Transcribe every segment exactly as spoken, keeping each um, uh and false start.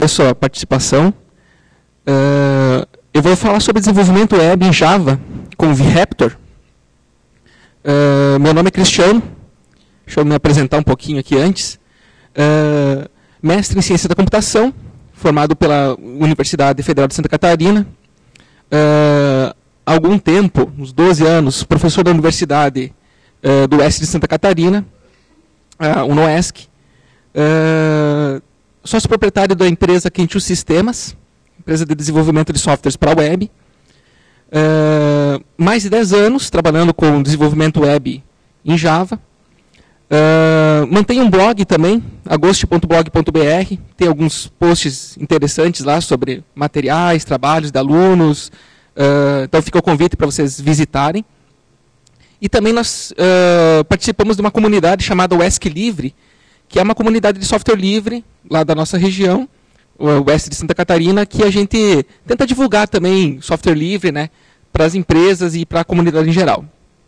a sua participação. Uh, eu vou falar sobre desenvolvimento web em Java com o VRaptor. Uh, meu nome é Cristiano. Deixa eu me apresentar um pouquinho aqui antes. Uh, mestre em Ciência da Computação, formado pela Universidade Federal de Santa Catarina. Uh, há algum tempo, uns doze anos, professor da Universidade uh, do Oeste de Santa Catarina, uh, UNOESC. Uh, sócio proprietário da empresa Kentiu Sistemas, empresa de desenvolvimento de softwares para a web. Uh, mais de dez anos trabalhando com desenvolvimento web em Java. Uh, mantenho um blog também, agosto ponto blog ponto br. Tem alguns posts interessantes lá sobre materiais, trabalhos de alunos. Uh, então fica o convite para vocês visitarem. E também nós uh, participamos de uma comunidade chamada Oesc Livre, que é uma comunidade de software livre lá da nossa região, o oeste de Santa Catarina, que a gente tenta divulgar também software livre, né, para as empresas e para a comunidade em geral.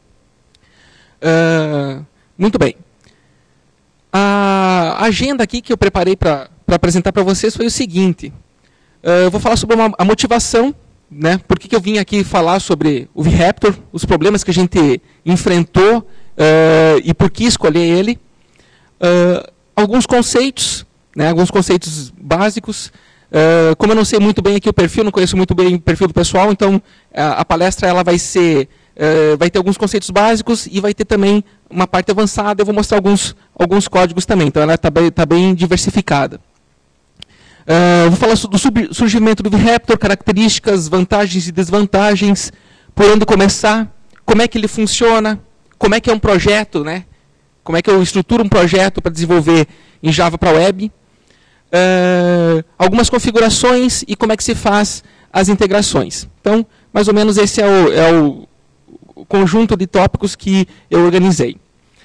Uh, muito bem. A agenda aqui que eu preparei para apresentar para vocês foi o seguinte. Uh, eu vou falar sobre uma, a motivação, né, por que, que eu vim aqui falar sobre o VRaptor, os problemas que a gente enfrentou uh, e por que escolher ele. Uh, alguns conceitos, né, alguns conceitos básicos. Uh, como eu não sei muito bem aqui o perfil, não conheço muito bem o perfil do pessoal, então a, a palestra ela vai ser, uh, vai ter alguns conceitos básicos e vai ter também uma parte avançada. Eu vou mostrar alguns, alguns códigos também, então ela está bem, tá bem diversificada. Uh, vou falar do sub, surgimento do VRaptor, características, vantagens e desvantagens, por onde começar, como é que ele funciona, como é que é um projeto, né? Como é que eu estruturo um projeto para desenvolver em Java para a web. Uh, algumas configurações e como é que se faz as integrações. Então, mais ou menos esse é o, é o conjunto de tópicos que eu organizei.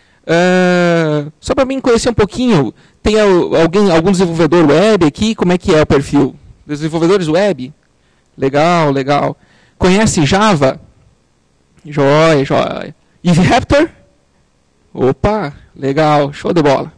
Uh, só para mim conhecer um pouquinho, tem alguém, algum desenvolvedor web aqui? Como é que é o perfil? Desenvolvedores web? Legal, legal. Conhece Java? Joia, joia. E VRaptor? Opa, legal, show de bola.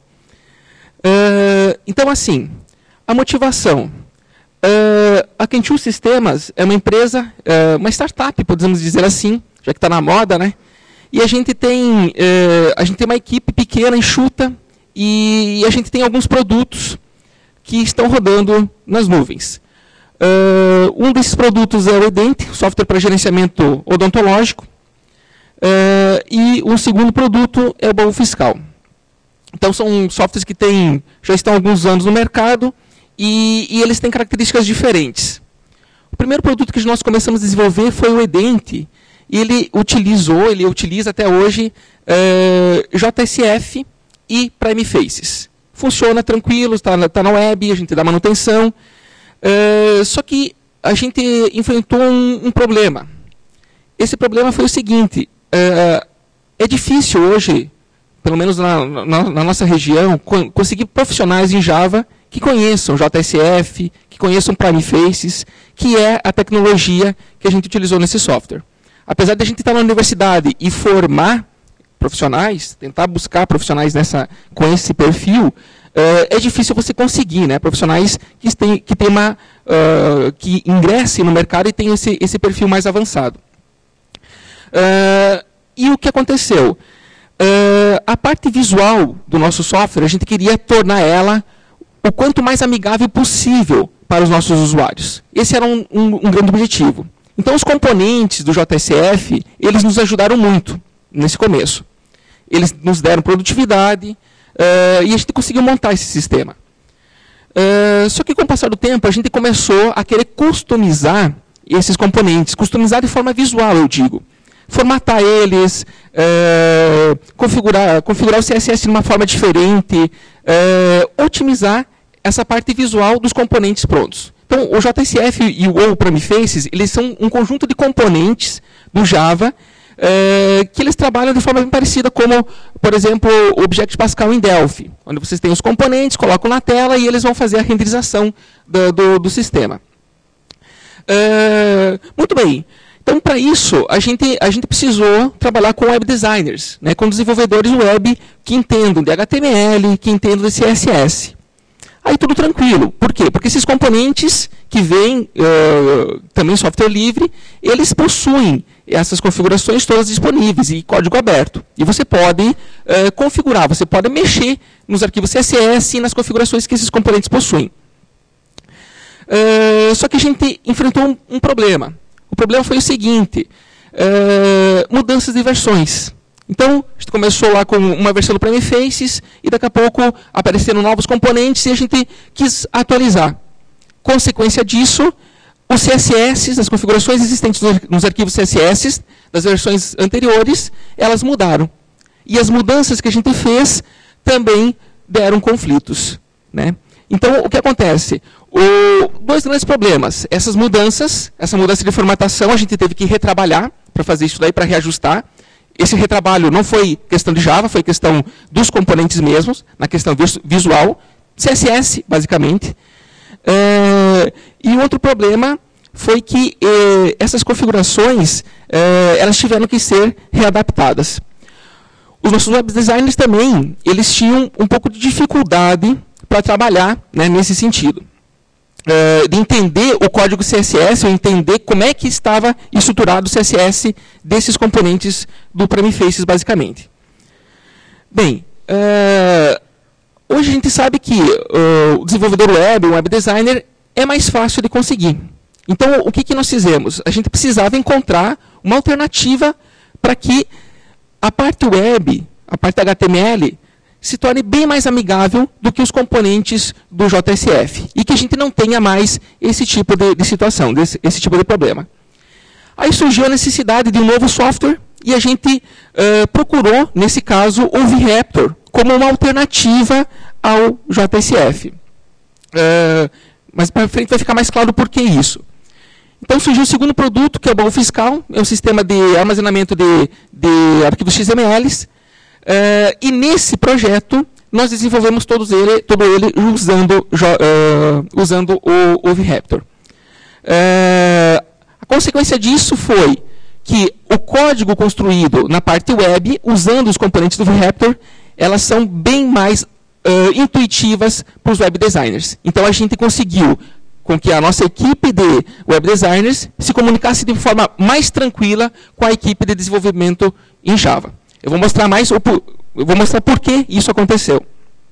Uh, então, assim, a motivação. Uh, a Kentiu Sistemas é uma empresa, uh, uma startup, podemos dizer assim, já que está na moda, né? E a gente tem, uh, a gente tem uma equipe pequena, enxuta, e, e a gente tem alguns produtos que estão rodando nas nuvens. Uh, um desses produtos é o Edent, software para gerenciamento odontológico, uh, e o segundo produto é o Baú Fiscal. Então, são softwares que têm, já estão há alguns anos no mercado e, e eles têm características diferentes. O primeiro produto que nós começamos a desenvolver foi o Edent. Ele utilizou, ele utiliza até hoje uh, J S F e Prime Faces. Funciona tranquilo, está tá na web, a gente dá manutenção. Uh, só que a gente enfrentou um, um problema. Esse problema foi o seguinte, uh, é difícil hoje, pelo menos na, na, na nossa região, conseguir profissionais em Java que conheçam J S F, que conheçam Prime Faces, que é a tecnologia que a gente utilizou nesse software. Apesar de a gente estar na universidade e formar profissionais, tentar buscar profissionais nessa, com esse perfil, uh, é difícil você conseguir, né, profissionais que, tem, que, tem uma, uh, que ingressem no mercado e tenham esse, esse perfil mais avançado. Uh, e o que aconteceu? Uh, a parte visual do nosso software, a gente queria tornar ela o quanto mais amigável possível para os nossos usuários. Esse era um, um, um grande objetivo. Então, os componentes do J S F, eles nos ajudaram muito nesse começo. Eles nos deram produtividade uh, e a gente conseguiu montar esse sistema. Uh, só que, com o passar do tempo, a gente começou a querer customizar esses componentes, customizar de forma visual, eu digo. Formatar eles, é, configurar, configurar o C S S de uma forma diferente, é, otimizar essa parte visual dos componentes prontos. Então, o J S F e o Prime Faces, eles são um conjunto de componentes do Java é, que eles trabalham de forma bem parecida, como, por exemplo, o Object Pascal em Delphi, onde vocês têm os componentes, colocam na tela e eles vão fazer a renderização do, do, do sistema. É, muito bem. Então, para isso, a gente, a gente precisou trabalhar com web designers, né, com desenvolvedores web que entendam de H T M L, que entendam de C S S. Aí tudo tranquilo. Por quê? Porque esses componentes que vêm uh, também software livre, eles possuem essas configurações todas disponíveis e código aberto. E você pode uh, configurar, você pode mexer nos arquivos C S S e nas configurações que esses componentes possuem. Uh, só que a gente enfrentou um, um problema. O problema foi o seguinte, uh, mudanças de versões. Então, a gente começou lá com uma versão do Prime Faces e daqui a pouco apareceram novos componentes e a gente quis atualizar. Consequência disso, os C S S, as configurações existentes nos arquivos C S S das versões anteriores, elas mudaram. E as mudanças que a gente fez também deram conflitos, né? Então, o que acontece? O, dois grandes problemas. Essas mudanças, essa mudança de formatação, a gente teve que retrabalhar para fazer isso daí, para reajustar. Esse retrabalho não foi questão de Java, foi questão dos componentes mesmos, na questão visual, C S S, basicamente. É, e outro problema foi que eh, essas configurações eh, elas tiveram que ser readaptadas. Os nossos web designers também, eles tinham um pouco de dificuldade para trabalhar, né, nesse sentido. Uh, de entender o código C S S, ou entender como é que estava estruturado o C S S desses componentes do Prime Faces, basicamente. Bem, uh, hoje a gente sabe que uh, o desenvolvedor web, o web designer, é mais fácil de conseguir. Então, o que, que nós fizemos? A gente precisava encontrar uma alternativa para que a parte web, a parte H T M L, se torne bem mais amigável do que os componentes do J S F. E que a gente não tenha mais esse tipo de, de situação, desse, esse tipo de problema. Aí surgiu a necessidade de um novo software e a gente uh, procurou, nesse caso, o VRaptor como uma alternativa ao J S F. Uh, mas para frente vai ficar mais claro por que isso. Então surgiu o segundo produto, que é o Baú Fiscal, é um sistema de armazenamento de, de arquivos X M Ls. Uh, e nesse projeto, nós desenvolvemos todos ele, todo ele usando, uh, usando o, o VRaptor. Uh, a consequência disso foi que o código construído na parte web, usando os componentes do VRaptor, elas são bem mais uh, intuitivas para os web designers. Então a gente conseguiu com que a nossa equipe de web designers se comunicasse de forma mais tranquila com a equipe de desenvolvimento em Java. Eu vou mostrar mais, eu vou mostrar por que isso aconteceu.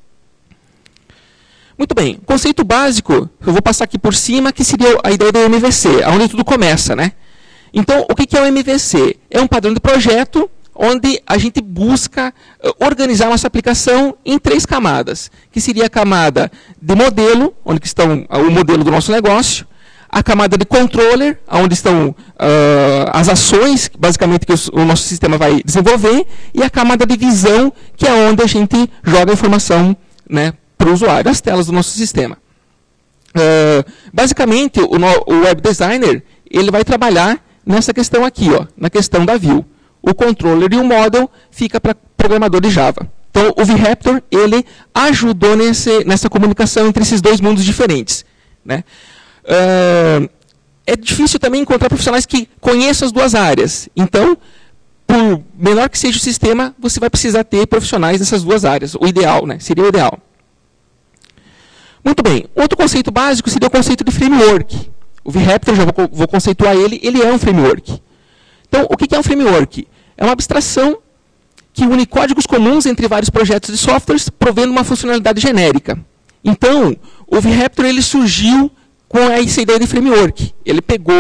Muito bem, o conceito básico, eu vou passar aqui por cima, que seria a ideia do M V C, onde tudo começa, né? Então, o que é o M V C? É um padrão de projeto onde a gente busca organizar nossa aplicação em três camadas, que seria a camada de modelo, onde estão o modelo do nosso negócio, a camada de controller, onde estão uh, as ações, basicamente, que o nosso sistema vai desenvolver, e a camada de visão, que é onde a gente joga a informação, né, para o usuário, as telas do nosso sistema. Uh, basicamente, o, no, o web designer ele vai trabalhar nessa questão aqui, ó, na questão da view. O controller e o model fica para programador de Java. Então, o VRaptor ele ajudou nesse, nessa comunicação entre esses dois mundos diferentes, né? Uh, é difícil também encontrar profissionais que conheçam as duas áreas. Então, por menor que seja o sistema, você vai precisar ter profissionais nessas duas áreas. O ideal, né? Seria o ideal. Muito bem. Outro conceito básico seria o conceito de framework. O VRaptor, já vou, vou conceituar ele, ele é um framework. Então, o que é um framework? É uma abstração que une códigos comuns entre vários projetos de softwares, provendo uma funcionalidade genérica. Então, o VRaptor ele surgiu com essa ideia de framework. Ele pegou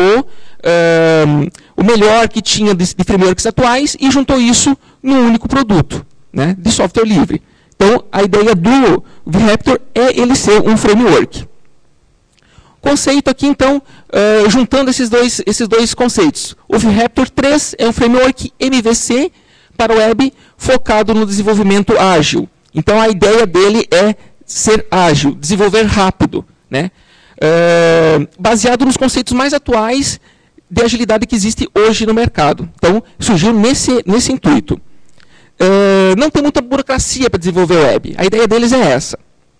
um, o melhor que tinha de, de frameworks atuais e juntou isso num único produto, né, de software livre. Então, a ideia do VRaptor é ele ser um framework. Conceito aqui, então, uh, juntando esses dois, esses dois conceitos. O VRaptor três é um framework M V C para web focado no desenvolvimento ágil. Então, a ideia dele é ser ágil, desenvolver rápido, né? Uh, baseado nos conceitos mais atuais de agilidade que existe hoje no mercado. Então, surgiu nesse, nesse intuito. Uh, não tem muita burocracia para desenvolver web. A ideia deles é essa.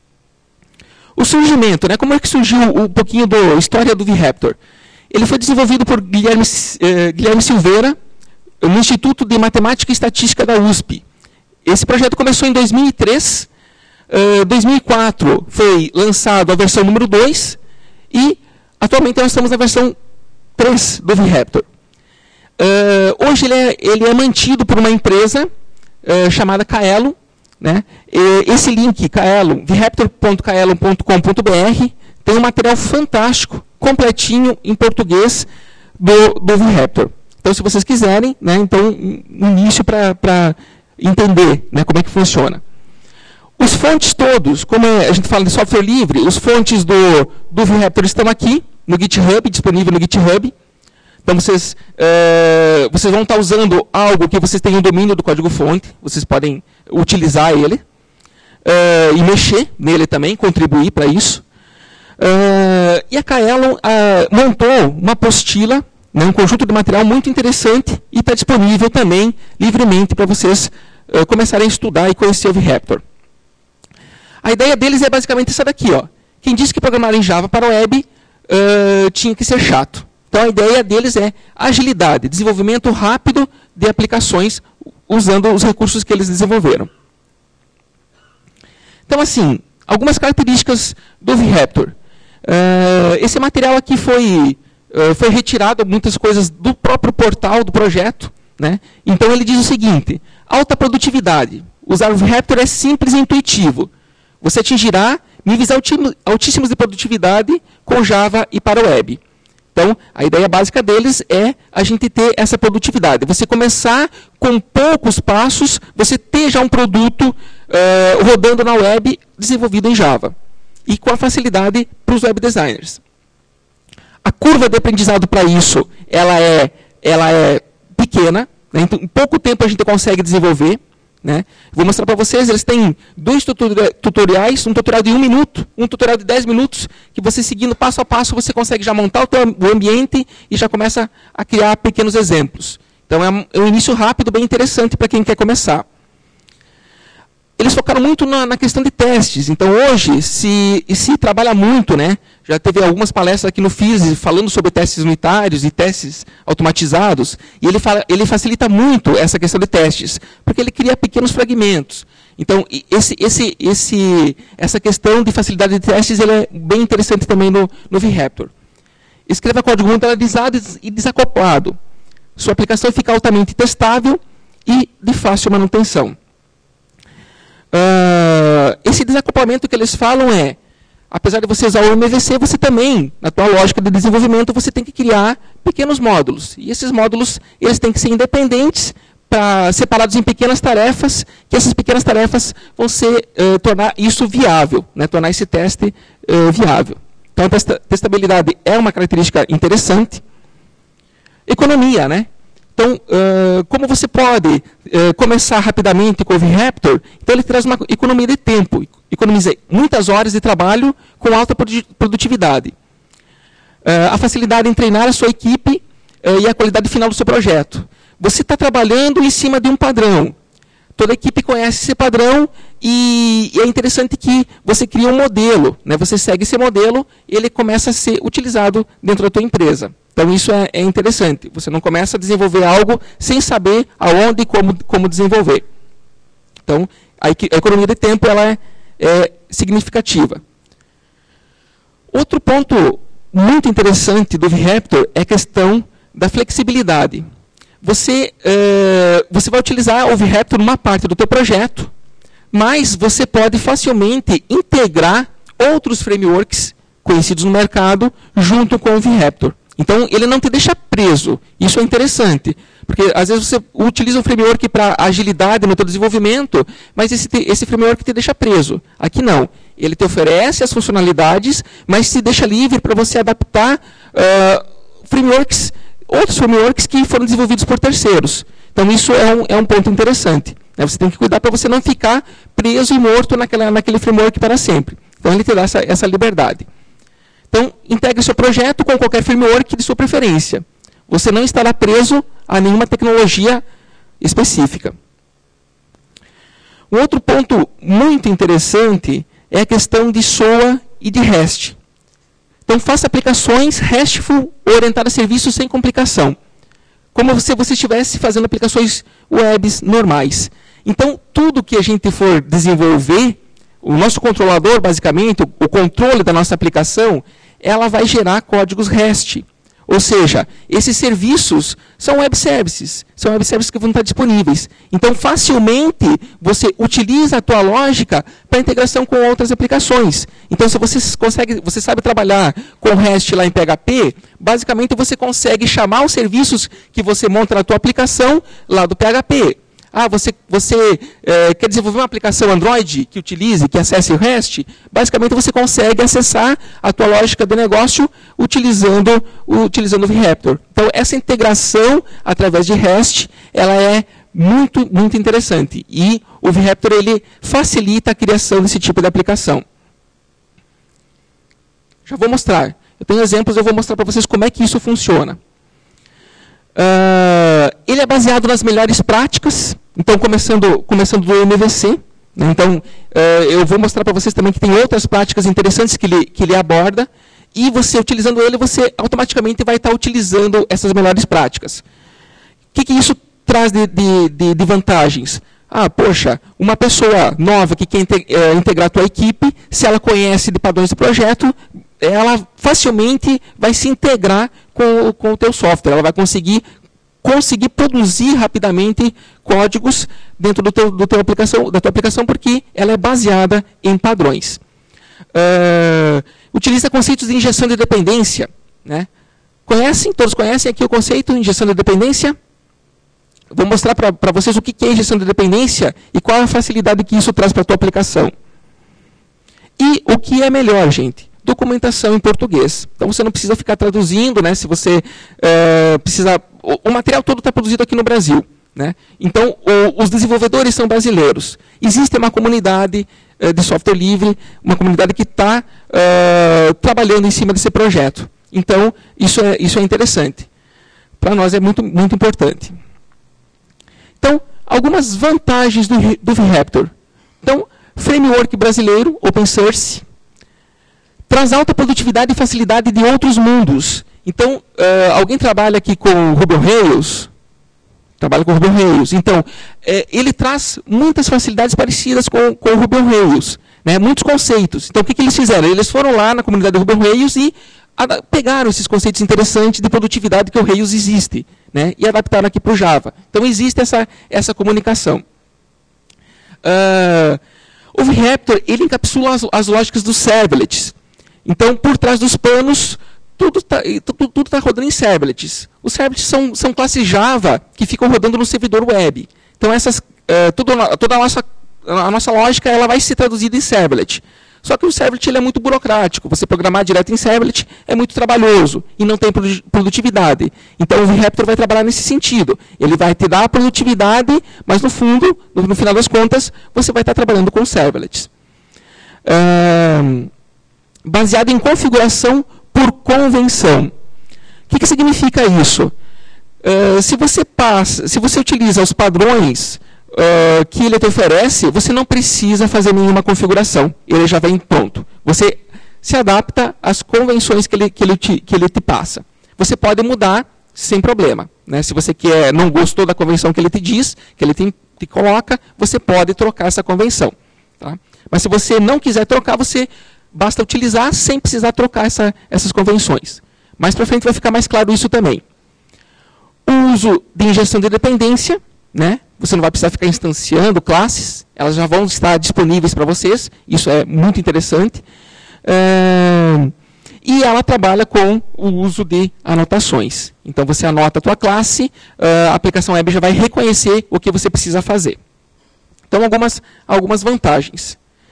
O surgimento, né? Como é que surgiu um pouquinho da história do VRaptor? Ele foi desenvolvido por Guilherme, uh, Guilherme Silveira, no Instituto de Matemática e Estatística da U S P. Esse projeto começou em dois mil e três, Uh, dois mil e quatro foi lançado a versão número dois e atualmente nós estamos na versão três do VRaptor. Uh, hoje ele é, ele é mantido por uma empresa uh, chamada Kaelon, né? E esse link, Kaelon, vraptor ponto kaelon ponto com ponto br, tem um material fantástico, completinho, em português, do, do VRaptor. Então, se vocês quiserem, né, então, um início para entender, né, como é que funciona. Os fontes todos, como a gente fala de software livre, os fontes do, do VRaptor estão aqui, no GitHub, disponível no GitHub. Então, vocês, uh, vocês vão estar usando algo que vocês tenham domínio do código-fonte, vocês podem utilizar ele uh, e mexer nele também, contribuir para isso. Uh, e a Kaelon uh, montou uma apostila, né, um conjunto de material muito interessante e está disponível também livremente para vocês uh, começarem a estudar e conhecer o VRaptor. A ideia deles é basicamente essa daqui. Ó. Quem disse que programar em Java para web uh, tinha que ser chato. Então, a ideia deles é agilidade, desenvolvimento rápido de aplicações usando os recursos que eles desenvolveram. Então, assim, algumas características do VRaptor. Uh, esse material aqui foi, uh, foi retirado, muitas coisas do próprio portal do projeto. Né? Então, ele diz o seguinte, alta produtividade. Usar o VRaptor é simples e intuitivo. Você atingirá níveis altíssimos de produtividade com Java e para web. Então, a ideia básica deles é a gente ter essa produtividade. Você começar com poucos passos, você ter já um produto uh, rodando na web desenvolvido em Java. E com a facilidade para os web designers. A curva de aprendizado para isso, ela é, ela é pequena. Né? Então, em pouco tempo a gente consegue desenvolver. Né? Vou mostrar para vocês, eles têm dois tutoriais, um tutorial de um minuto, um tutorial de dez minutos, que você seguindo passo a passo, você consegue já montar o, teu, o ambiente e já começa a criar pequenos exemplos. Então é um, é um início rápido, bem interessante para quem quer começar. Eles focaram muito na, na questão de testes. Então hoje se, se trabalha muito, né? Já teve algumas palestras aqui no F I S falando sobre testes unitários e testes automatizados, e ele, fala, ele facilita muito essa questão de testes, porque ele cria pequenos fragmentos. Então, esse, esse, esse, essa questão de facilidade de testes ele é bem interessante também no, no VRaptor. Escreva código modularizado e desacoplado. Sua aplicação fica altamente testável e de fácil manutenção. Uh, esse desacoplamento que eles falam é, apesar de você usar o M V C, você também, na tua lógica de desenvolvimento, você tem que criar pequenos módulos. E esses módulos eles têm que ser independentes, pra, separados em pequenas tarefas, que essas pequenas tarefas vão ser, uh, tornar isso viável, né, tornar esse teste uh, viável. Então, a testa, testabilidade é uma característica interessante. Economia, né? Então, uh, como você pode uh, começar rapidamente com o VRaptor, então ele traz uma economia de tempo, economiza muitas horas de trabalho com alta produtividade. Uh, a facilidade em treinar a sua equipe uh, e a qualidade final do seu projeto. Você está trabalhando em cima de um padrão. Toda a equipe conhece esse padrão e, e é interessante que você cria um modelo. Né? Você segue esse modelo e ele começa a ser utilizado dentro da tua empresa. Então, isso é, é interessante. Você não começa a desenvolver algo sem saber aonde e como, como desenvolver. Então, a, a economia de tempo ela é, é significativa. Outro ponto muito interessante do VRaptor é a questão da flexibilidade. Você, é, você vai utilizar o VRaptor numa parte do teu projeto, mas você pode facilmente integrar outros frameworks conhecidos no mercado junto com o VRaptor. Então, ele não te deixa preso. Isso é interessante. Porque, às vezes, você utiliza um framework para agilidade no teu desenvolvimento, mas esse, te, esse framework te deixa preso. Aqui, não. Ele te oferece as funcionalidades, mas te deixa livre para você adaptar uh, frameworks, outros frameworks que foram desenvolvidos por terceiros. Então, isso é um, é um ponto interessante. Né? Você tem que cuidar para você não ficar preso e morto naquela, naquele framework para sempre. Então, ele te dá essa, essa liberdade. Então, integre seu projeto com qualquer framework de sua preferência. Você não estará preso a nenhuma tecnologia específica. Um outro ponto muito interessante é a questão de S O A e de REST. Então, faça aplicações RESTful orientadas a serviços sem complicação. Como se você estivesse fazendo aplicações webs normais. Então, tudo que a gente for desenvolver o nosso controlador, basicamente, o, o controle da nossa aplicação, ela vai gerar códigos REST. Ou seja, esses serviços são web services, são web services que vão estar disponíveis. Então, facilmente, você utiliza a tua lógica para integração com outras aplicações. Então, se você consegue, você sabe trabalhar com REST lá em P H P, basicamente você consegue chamar os serviços que você monta na tua aplicação lá do P H P. Ah, você, você é, quer desenvolver uma aplicação Android que utilize, que acesse o REST, basicamente você consegue acessar a tua lógica do negócio utilizando, utilizando o VRaptor. Então, essa integração através de REST, ela é muito, muito interessante. E o VRaptor, ele facilita a criação desse tipo de aplicação. Já vou mostrar. Eu tenho exemplos, eu vou mostrar para vocês como é que isso funciona. Uh, ele é baseado nas melhores práticas, então começando, começando do M V C. Né? Então, uh, eu vou mostrar para vocês também que tem outras práticas interessantes que ele, que ele aborda, e você, utilizando ele, você automaticamente vai estar utilizando essas melhores práticas. O que, que isso traz de, de, de, de vantagens? Ah, poxa, uma pessoa nova que quer integrar a tua equipe, se ela conhece de padrões de projeto, ela facilmente vai se integrar com, com o teu software. Ela vai conseguir, conseguir produzir rapidamente códigos dentro do teu, do teu aplicação, da tua aplicação, porque ela é baseada em padrões. Uh, utiliza conceitos de injeção de dependência. Né? Conhecem? Todos conhecem aqui o conceito de injeção de dependência? Vou mostrar para vocês o que é injeção de dependência e qual a facilidade que isso traz para a tua aplicação. E o que é melhor, gente? Documentação em português. Então, você não precisa ficar traduzindo, né? Se você é, precisa... O, o material todo está produzido aqui no Brasil. Né? Então, o, os desenvolvedores são brasileiros. Existe uma comunidade é, de software livre, uma comunidade que está é, trabalhando em cima desse projeto. Então, isso é, isso é interessante. Para nós é muito, muito importante. Então, algumas vantagens do, do VRaptor. Então, framework brasileiro, open source, traz alta produtividade e facilidade de outros mundos. Então, uh, alguém trabalha aqui com Ruby on Rails? Trabalha com Ruby on Rails. Então, eh, ele traz muitas facilidades parecidas com, com o Ruby on Rails. Né? Muitos conceitos. Então, o que, que eles fizeram? Eles foram lá na comunidade do Ruby on Rails e pegaram esses conceitos interessantes de produtividade que o Rails existe. Né? E adaptaram aqui para o Java. Então, existe essa, essa comunicação. Uh, o VRaptor, ele encapsula as, as lógicas dos servlets. Então, por trás dos panos, tudo está tudo, tudo tá rodando em servlets. Os servlets são, são classes Java que ficam rodando no servidor web. Então, essas, uh, tudo, toda a nossa, a nossa lógica ela vai ser traduzida em servlet. Só que o servlet ele é muito burocrático. Você programar direto em servlet é muito trabalhoso e não tem produtividade. Então, o VRaptor vai trabalhar nesse sentido. Ele vai te dar a produtividade, mas, no fundo, no, no final das contas, você vai estar trabalhando com servlets. Uh, baseado em configuração por convenção. O que, que significa isso? Uh, se você passa, se você utiliza os padrões uh, que ele te oferece, você não precisa fazer nenhuma configuração. Ele já vem pronto. Você se adapta às convenções que ele, que ele, te, que ele te passa. Você pode mudar sem problema. Né? Se você quer, não gostou da convenção que ele te diz, que ele te, te coloca, você pode trocar essa convenção. Tá? Mas se você não quiser trocar, você basta utilizar sem precisar trocar essa, essas convenções. Mais para frente vai ficar mais claro isso também. O uso de injeção de dependência, né? Você não vai precisar ficar instanciando classes, elas já vão estar disponíveis para vocês, isso é muito interessante. É, e ela trabalha com o uso de anotações. Então você anota a tua classe, a aplicação web já vai reconhecer o que você precisa fazer. Então algumas, algumas vantagens.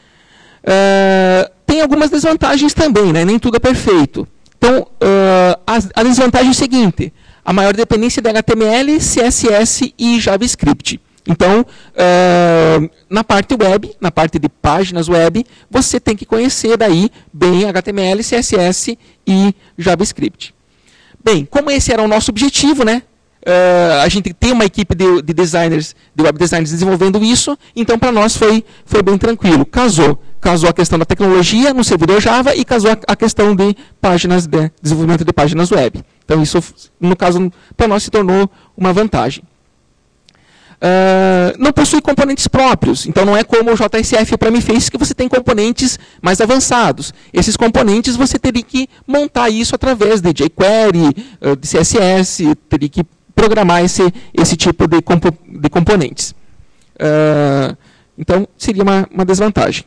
Uh, tem algumas desvantagens também, né? Nem tudo é perfeito. Então, uh, a, a desvantagem é o seguinte, a maior dependência de H T M L, C S S e JavaScript. Então, uh, na parte web, na parte de páginas web, você tem que conhecer daí bem H T M L, C S S e JavaScript. Bem, como esse era o nosso objetivo, né? Uh, a gente tem uma equipe de, de designers, de web designers desenvolvendo isso, então para nós foi, foi bem tranquilo. Casou. Casou a questão da tecnologia no servidor Java e casou a, a questão de páginas de desenvolvimento de páginas web. Então isso, no caso, para nós se tornou uma vantagem. Uh, não possui componentes próprios, então não é como o J S F para Miface que você tem componentes mais avançados. Esses componentes você teria que montar isso através de jQuery, uh, de C S S, teria que programar esse, esse tipo de, compo de componentes. Uh, então seria uma, uma desvantagem.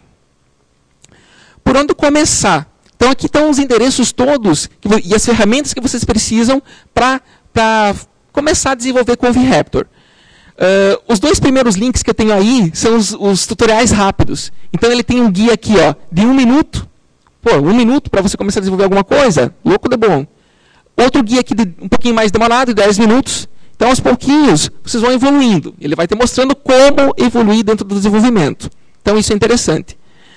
Por onde começar? Então aqui estão os endereços todos que, e as ferramentas que vocês precisam para começar a desenvolver com o VRaptor. Uh, os dois primeiros links que eu tenho aí são os, os tutoriais rápidos. Então ele tem um guia aqui, ó, de um minuto. Pô, um minuto para você começar a desenvolver alguma coisa? Louco de bom. Outro guia aqui de um pouquinho mais demorado, de dez minutos. Então, aos pouquinhos, vocês vão evoluindo. Ele vai te mostrando como evoluir dentro do desenvolvimento. Então, isso é interessante.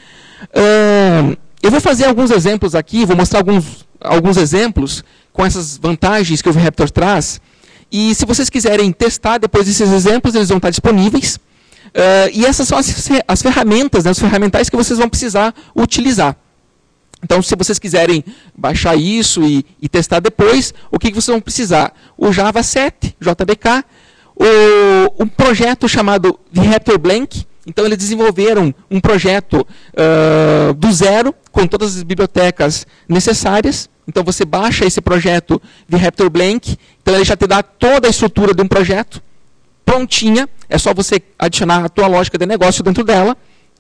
Uh, eu vou fazer alguns exemplos aqui, vou mostrar alguns, alguns exemplos com essas vantagens que o VRaptor traz. E se vocês quiserem testar depois desses exemplos, eles vão estar disponíveis. Uh, e essas são as, as ferramentas, né, os ferramentais que vocês vão precisar utilizar. Então, se vocês quiserem baixar isso e, e testar depois, o que, que vocês vão precisar? O Java sete, J B K, o, um projeto chamado VRaptor Blank. Então, eles desenvolveram um projeto uh, do zero, com todas as bibliotecas necessárias. Então, você baixa esse projeto VRaptor Blank. Então, ele já te dá toda a estrutura de um projeto prontinha. É só você adicionar a tua lógica de negócio dentro dela.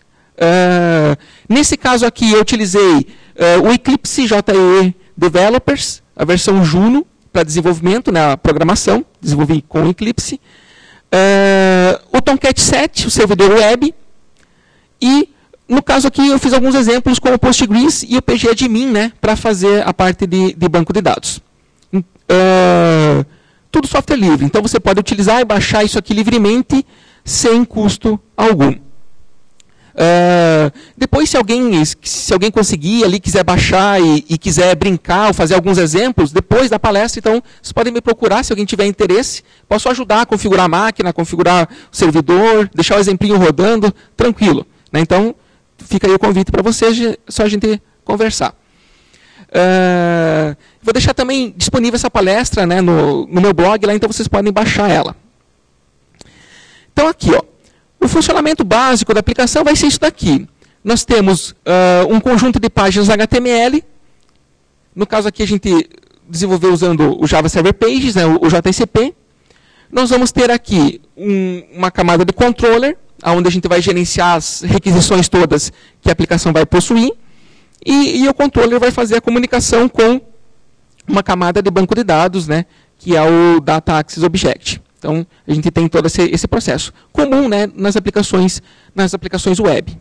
Uh, nesse caso aqui, eu utilizei uh, o Eclipse J E E Developers, a versão Juno, para desenvolvimento, né, a programação. Desenvolvi com o Eclipse. Uh, o Tomcat sete, o servidor web. E, no caso aqui, eu fiz alguns exemplos com o Postgres e o P G Admin, né, para fazer a parte de, de banco de dados. Uh, tudo software livre. Então, você pode utilizar e baixar isso aqui livremente, sem custo algum. Uh, depois, se alguém, se alguém conseguir ali, quiser baixar e, e quiser brincar ou fazer alguns exemplos, depois da palestra, então, vocês podem me procurar se alguém tiver interesse. Posso ajudar a configurar a máquina, a configurar o servidor, deixar o exemplinho rodando, tranquilo. Né? Então, fica aí o convite para vocês, só a gente conversar. Uh, vou deixar também disponível essa palestra, né, no, no meu blog, lá, então vocês podem baixar ela. Então, aqui, ó. O funcionamento básico da aplicação vai ser isso daqui. Nós temos uh, um conjunto de páginas H T M L. No caso aqui, a gente desenvolveu usando o Java Server Pages, né, o J S P. Nós vamos ter aqui um, uma camada de controller, onde a gente vai gerenciar as requisições todas que a aplicação vai possuir. E, e o controller vai fazer a comunicação com uma camada de banco de dados, né, que é o Data Access Object. Então, a gente tem todo esse, esse processo comum, né, nas aplicações, nas aplicações web.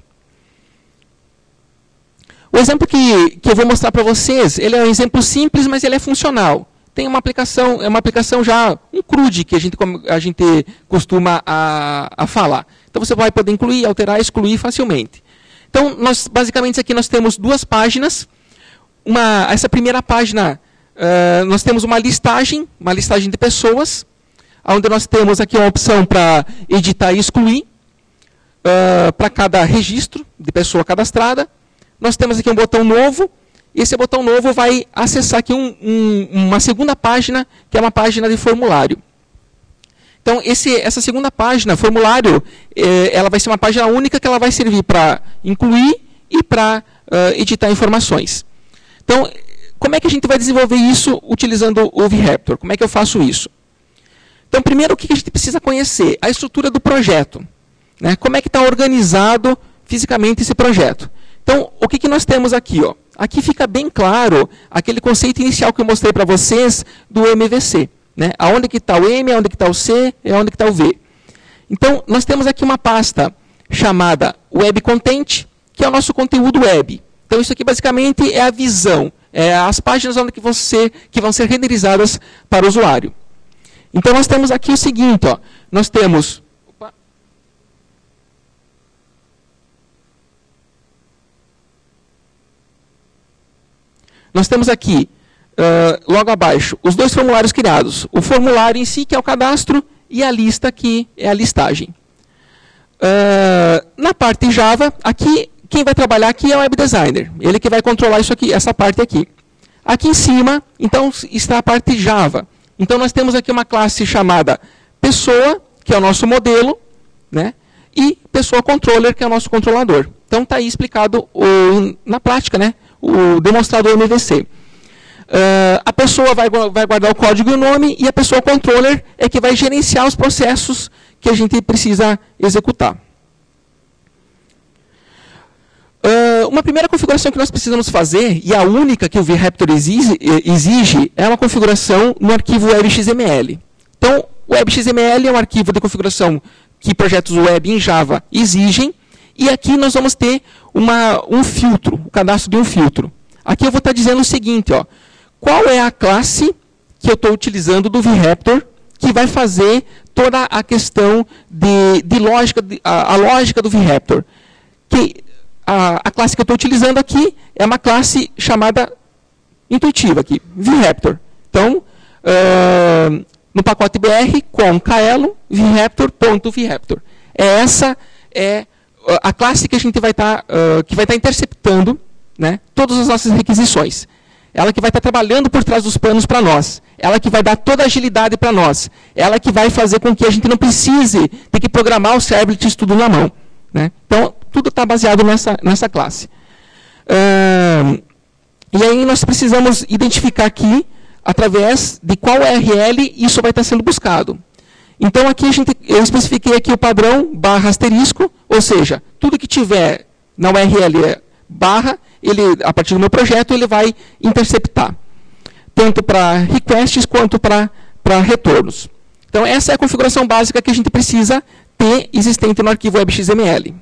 O exemplo que, que eu vou mostrar para vocês, ele é um exemplo simples, mas ele é funcional. Tem uma aplicação, é uma aplicação já, um C R U D, que a gente, a gente costuma a, a falar. Então, você vai poder incluir, alterar, excluir facilmente. Então, nós, basicamente, aqui nós temos duas páginas. Uma, essa primeira página, uh, nós temos uma listagem, uma listagem de pessoas, onde nós temos aqui uma opção para editar e excluir, uh, para cada registro de pessoa cadastrada. Nós temos aqui um botão novo, e esse botão novo vai acessar aqui um, um, uma segunda página, que é uma página de formulário. Então, esse, essa segunda página, formulário, eh, ela vai ser uma página única que ela vai servir para incluir e para uh, editar informações. Então, como é que a gente vai desenvolver isso utilizando o VRaptor? Como é que eu faço isso? Então, primeiro, o que a gente precisa conhecer? A estrutura do projeto. Né? Como é que está organizado fisicamente esse projeto? Então, o que, que nós temos aqui? Ó? Aqui fica bem claro aquele conceito inicial que eu mostrei para vocês do M V C. Né? Aonde que está o M, aonde que está o C, e aonde que está o V. Então, nós temos aqui uma pasta chamada Web Content, que é o nosso conteúdo web. Então, isso aqui basicamente é a visão, é as páginas onde que vão ser, que vão ser renderizadas para o usuário. Então, nós temos aqui o seguinte, ó, nós temos... Opa. Nós temos aqui, uh, logo abaixo, os dois formulários criados. O formulário em si, que é o cadastro, e a lista, que é a listagem. Uh, na parte Java, aqui, quem vai trabalhar aqui é o Web Designer. Ele que vai controlar isso aqui, essa parte aqui. Aqui em cima, então, está a parte Java. Então, nós temos aqui uma classe chamada pessoa, que é o nosso modelo, né? E pessoa controller, que é o nosso controlador. Então está aí explicado o, na prática, né? O demonstrado M V C. Uh, a pessoa vai, vai guardar o código e o nome, e a pessoa controller é que vai gerenciar os processos que a gente precisa executar. Uh, uma primeira configuração que nós precisamos fazer, e a única que o VRaptor exige, exige, é uma configuração no arquivo web.xml. Então, o web.xml é um arquivo de configuração que projetos web em Java exigem, e aqui nós vamos ter uma, um filtro, o cadastro de um filtro. Aqui eu vou estar dizendo o seguinte, ó, qual é a classe que eu estou utilizando do VRaptor que vai fazer toda a questão de, de lógica, de, a, a lógica do VRaptor. Que a, a classe que eu estou utilizando aqui é uma classe chamada intuitiva, aqui, VRaptor. Então, uh, no pacote B R, com kaelo, vraptor.vraptor. É essa é a classe que a gente vai estar, uh, que vai estar interceptando, né, todas as nossas requisições. Ela que vai estar trabalhando por trás dos panos para nós. Ela que vai dar toda a agilidade para nós. Ela que vai fazer com que a gente não precise ter que programar o servlet tudo na mão. Né? Então, tudo está baseado nessa, nessa classe. Uh, e aí nós precisamos identificar aqui, através de qual U R L isso vai estar sendo buscado. Então, aqui a gente, eu especifiquei aqui o padrão barra asterisco, ou seja, tudo que tiver na U R L barra, ele, a partir do meu projeto, ele vai interceptar. Tanto para requests quanto para retornos. Então, essa é a configuração básica que a gente precisa ter existente no arquivo web.xml.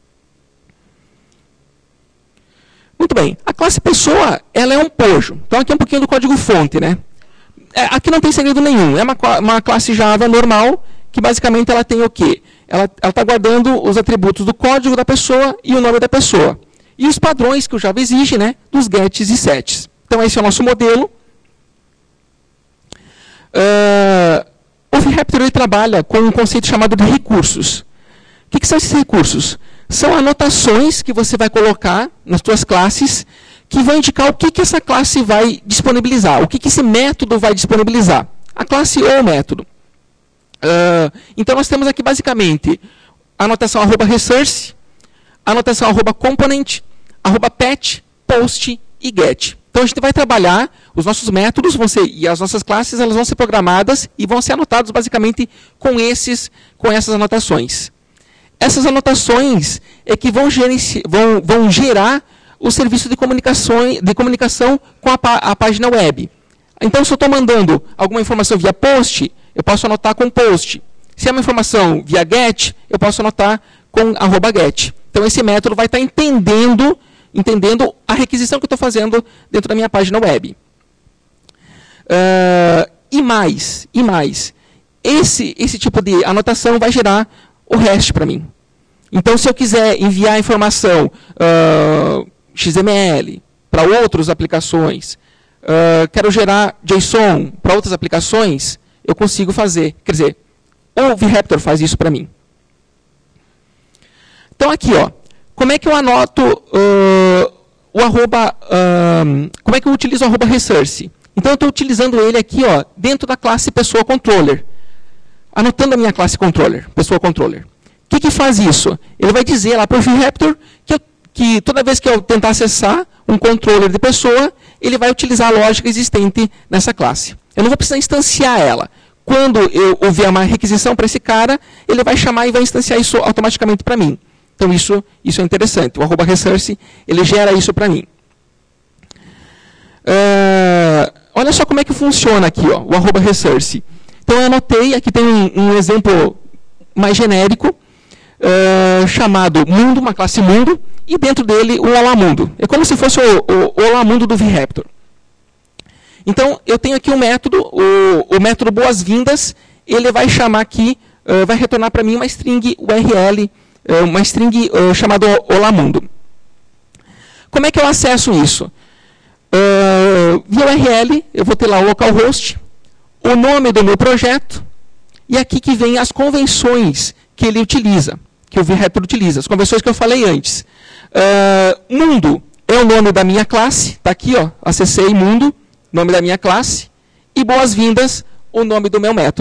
Muito bem. A classe pessoa, ela é um pojo. Então, aqui é um pouquinho do código-fonte, né? É, aqui não tem segredo nenhum. É uma, uma classe Java normal, que basicamente ela tem o quê? Ela está guardando os atributos do código da pessoa e o nome da pessoa. E os padrões que o Java exige, né, dos gets e sets. Então, esse é o nosso modelo. Uh, o VRaptor ele trabalha com um conceito chamado de recursos. O que, que são esses recursos? São anotações que você vai colocar nas suas classes que vão indicar o que, que essa classe vai disponibilizar, o que, que esse método vai disponibilizar. A classe ou o método. Uh, então, nós temos aqui, basicamente, a anotação arroba resource, a anotação arroba component, arroba pet, post e get. Então, a gente vai trabalhar, os nossos métodos vão ser, e as nossas classes elas vão ser programadas e vão ser anotados, basicamente, com, esses, com essas anotações. Essas anotações é que vão, gerenci, vão, vão gerar o serviço de comunicação, de comunicação com a, a página web. Então, se eu estou mandando alguma informação via post, eu posso anotar com post. Se é uma informação via get, eu posso anotar com arroba get. Então, esse método vai estar entendendo, entendendo a requisição que eu estou fazendo dentro da minha página web. Uh, e mais, e mais. Esse, esse tipo de anotação vai gerar o REST para mim. Então, se eu quiser enviar informação uh, X M L para outras aplicações, uh, quero gerar JSON para outras aplicações, eu consigo fazer. Quer dizer, o VRaptor faz isso para mim. Então, aqui, ó, como é que eu anoto uh, o arroba, uh, como é que eu utilizo o arroba resource? Então, eu estou utilizando ele aqui, ó, dentro da classe pessoa controller. Anotando a minha classe controller, pessoa controller. O que, que faz isso? Ele vai dizer lá para o VRaptor que, eu, que toda vez que eu tentar acessar um controller de pessoa, ele vai utilizar a lógica existente nessa classe. Eu não vou precisar instanciar ela. Quando eu houver uma requisição para esse cara, ele vai chamar e vai instanciar isso automaticamente para mim. Então, isso, isso é interessante. O arroba resource, ele gera isso para mim. Uh, olha só como é que funciona aqui, ó, o arroba resource. Então, eu anotei, aqui tem um, um exemplo mais genérico, uh, chamado mundo, uma classe mundo, e dentro dele o olá mundo. É como se fosse o, o, o olá mundo do VRaptor. Então, eu tenho aqui um método, o, o método boas-vindas, ele vai chamar aqui, uh, vai retornar para mim uma string U R L, uh, uma string uh, chamada olá mundo. Como é que eu acesso isso? Uh, via U R L, eu vou ter lá o localhost, o nome do meu projeto, e aqui que vem as convenções que ele utiliza, que o VRaptor utiliza, as convenções que eu falei antes. Uh, mundo é o nome da minha classe, está aqui, ó, acessei mundo, nome da minha classe, e boas-vindas, o nome do meu método.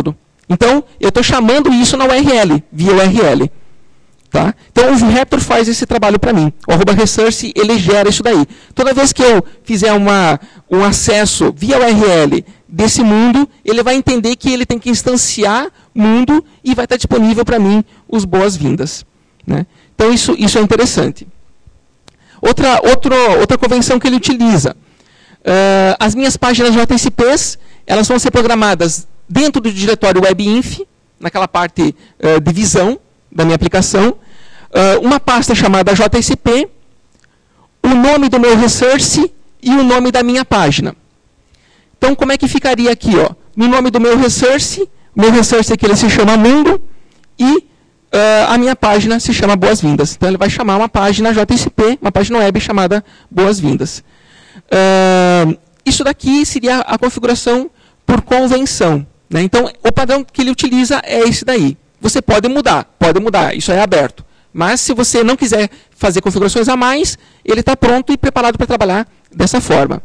Então, eu estou chamando isso na U R L, via U R L. Tá? Então, o VRaptor faz esse trabalho para mim. O arroba resource, ele gera isso daí. Toda vez que eu fizer uma, um acesso via U R L desse mundo, ele vai entender que ele tem que instanciar mundo e vai estar disponível para mim os boas-vindas. Né? Então, isso, isso é interessante. Outra, outro, outra convenção que ele utiliza. Uh, as minhas páginas J S Ps, elas vão ser programadas dentro do diretório webinf, naquela parte uh, de visão da minha aplicação, uh, uma pasta chamada J S P, o nome do meu resource e o nome da minha página. Então, como é que ficaria aqui? Ó? No nome do meu resource, o meu resource aqui ele se chama Mundo, e uh, a minha página se chama Boas-Vindas. Então, ele vai chamar uma página J S P, uma página web chamada Boas-Vindas. Uh, isso daqui seria a configuração por convenção. Né? Então, o padrão que ele utiliza é esse daí. Você pode mudar, pode mudar, isso é aberto. Mas se você não quiser fazer configurações a mais, ele está pronto e preparado para trabalhar dessa forma.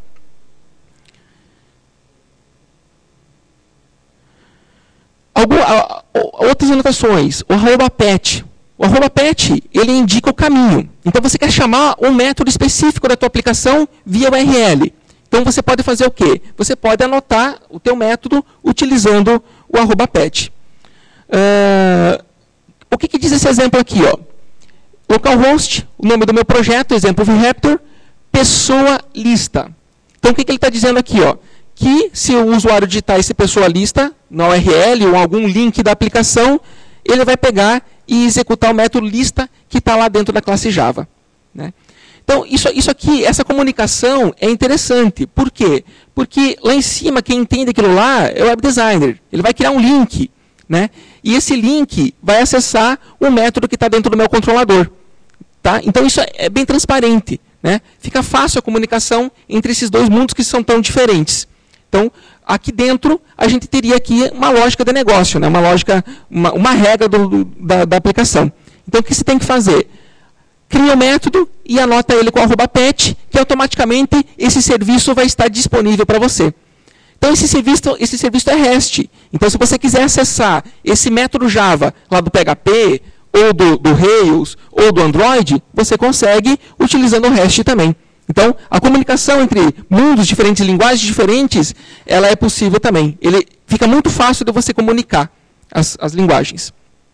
Algum, a, outras anotações, o arroba pet. O arroba pet, ele indica o caminho. Então você quer chamar um método específico da tua aplicação via U R L. Então você pode fazer o quê? Você pode anotar o teu método utilizando o arroba pet. Uh, o que, que diz esse exemplo aqui? Ó? Localhost, o nome do meu projeto, exemplo VRaptor, pessoa lista. Então o que, que ele está dizendo aqui? Ó? Que se o usuário digitar esse pessoa lista na U R L ou algum link da aplicação, ele vai pegar e executar o método lista que está lá dentro da classe Java. Né? Então, isso, isso aqui, essa comunicação é interessante. Por quê? Porque lá em cima, quem entende aquilo lá é o web designer. Ele vai criar um link. Né? E esse link vai acessar o método que está dentro do meu controlador. Tá? Então, isso é bem transparente. Né? Fica fácil a comunicação entre esses dois mundos que são tão diferentes. Então, aqui dentro, a gente teria aqui uma lógica de negócio, né? uma lógica, uma, uma regra do, do, da, da aplicação. Então, o que você tem que fazer? Cria o método e anota ele com arroba pet, que automaticamente esse serviço vai estar disponível para você. Então, esse serviço, esse serviço é REST. Então, se você quiser acessar esse método Java lá do P H P, ou do, do Rails, ou do Android, você consegue utilizando o REST também. Então, a comunicação entre mundos diferentes, linguagens diferentes, ela é possível também. Ele fica muito fácil de você comunicar as, as linguagens.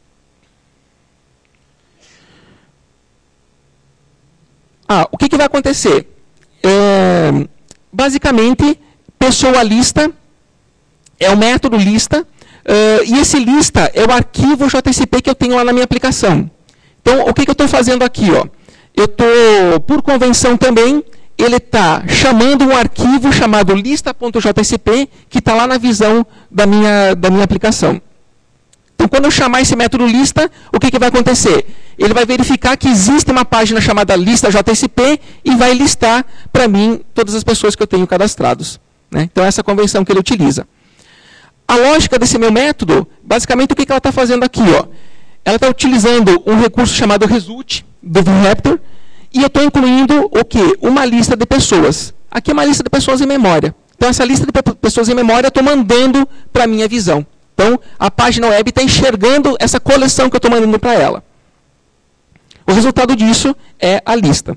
Ah, o que, que vai acontecer? É, basicamente, pessoa lista é o método lista, uh, e esse lista é o arquivo J S P que eu tenho lá na minha aplicação. Então, o que, que eu estou fazendo aqui? Ó? Eu estou, por convenção também, ele está chamando um arquivo chamado lista.jsp, que está lá na visão da minha, da minha aplicação. Então, quando eu chamar esse método lista, o que, que vai acontecer? Ele vai verificar que existe uma página chamada lista.jsp e vai listar para mim todas as pessoas que eu tenho cadastrados. Né? Então, essa é a convenção que ele utiliza. A lógica desse meu método, basicamente, o que, que ela está fazendo aqui? Ó? Ela está utilizando um recurso chamado result, do VRaptor, e eu estou incluindo o quê? Uma lista de pessoas. Aqui é uma lista de pessoas em memória. Então, essa lista de pessoas em memória eu estou mandando para a minha visão. Então, a página web está enxergando essa coleção que eu estou mandando para ela. O resultado disso é a lista.